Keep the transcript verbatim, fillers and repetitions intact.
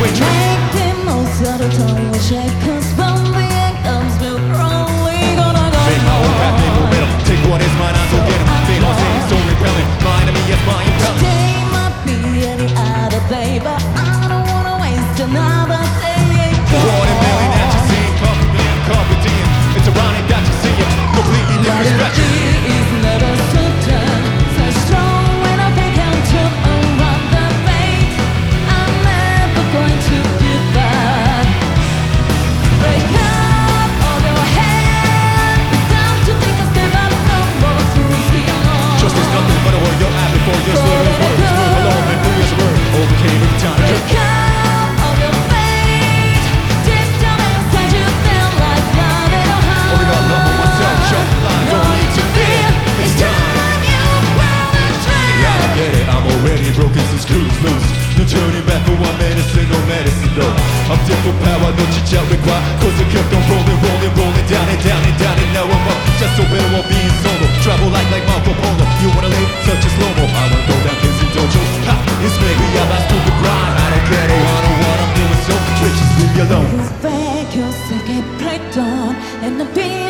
way trip. Make the most of the time we shake, cause when the end comes we'll grow, we gonna go Make my own path, make momentum. Take what is mine, I go get 'em. Fade on saying so repellent. My enemy is my impelling. Today might be any other day, but I don't wanna waste another day. Watermelon that you see, coffee and coffee tea. It's ironic that you see it completely different spectrum. Is never certain, so strong when I think I'm too around the fate. I'm never going to give back. Break up all your head. It's time to take a step out, no more to feel alone. Trust is nothing but a word you'll have before your slur is words. Move along and move your word. Overcame every time. Break up all your fate. Deep down inside you feel like loving or harm. Only got love for myself, shut the line, don't need to fear. It's time. Yeah, I get it, I'm already broken since screws loose. No turning back for one medicine, no medicine though. I'm different power, no chit chat required. Cause I kept on rolling, rolling, rolling down and down and down. And now I'm up, just so better on being solo. Travel like like Marco Polo. You wanna live such a slow-mo. I wanna go down Kensington Dojo. Ha, it's maybe I'm not stupid grind. I don't care, I know what I'm doing, so switches leave me alone. Fake yourself, get played on, and the beat